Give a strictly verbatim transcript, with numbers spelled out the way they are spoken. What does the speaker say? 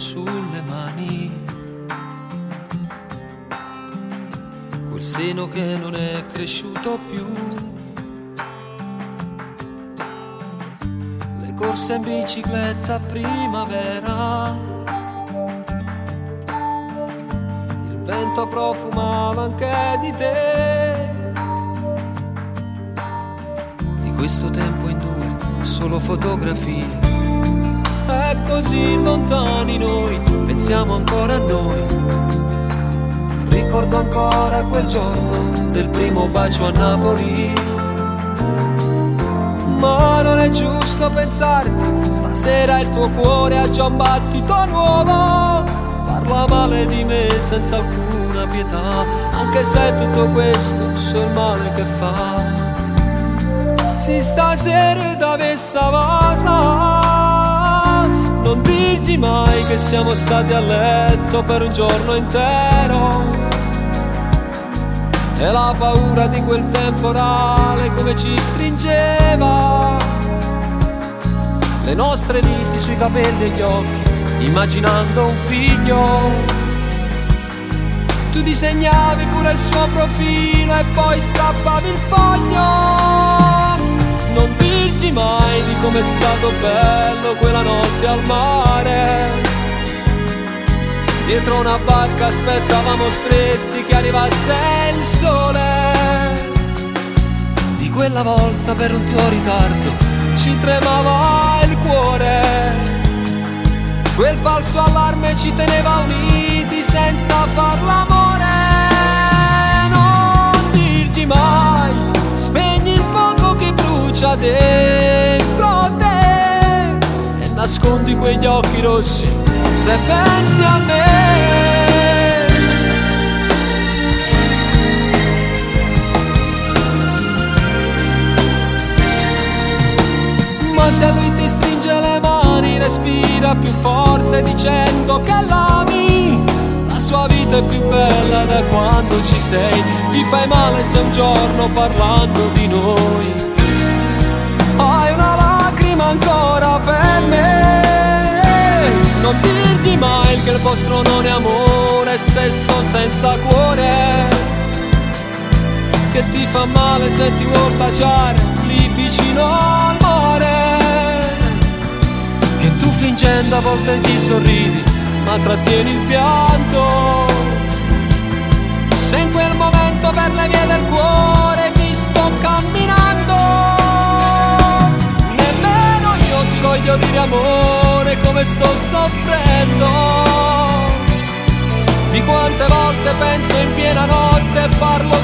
sulle mani, quel seno che non è cresciuto più, le corse in bicicletta a primavera, il vento profumava anche di te. Di questo tempo in due solo fotografie, è così lontani noi, pensiamo ancora a noi. Ricordo ancora quel giorno del primo bacio a Napoli. Ma non è giusto pensarti, stasera il tuo cuore ha già un battito nuovo. Parla male di me senza alcuna pietà, anche se tutto questo so il male che fa. Si stasera t'avessa vasa, non dirgli mai che siamo stati a letto per un giorno intero. E la paura di quel temporale come ci stringeva, le nostre liti sui capelli e gli occhi, immaginando un figlio. Tu disegnavi pure il suo profilo e poi strappavi il foglio. Non dirgli mai di com'è stato bello quella notte al mare. Dietro una barca aspettavamo stretti che arrivasse il sole. Di quella volta per un tuo ritardo ci tremava il cuore. Quel falso allarme ci teneva uniti senza far l'amore. Non dirgli mai, spegni il fuoco che brucia dentro te e nascondi quegli occhi rossi se pensi a me. Ma se lui ti stringe le mani, respira più forte dicendo che l'ami. La sua vita è più bella da quando ci sei. Ti fai male se un giorno parlando di noi hai una lacrima ancora per me. Non dirgli mai che il vostro non è amore, è sesso senza cuore, che ti fa male se ti vuol baciare lì vicino al mare, che tu fingendo a volte gli sorridi ma trattieni il pianto. Se in quel momento per le vie del cuore ti sto camminando, nemmeno io ti voglio dire amore come sto soffrendo. Di quante volte penso in piena notte e parlo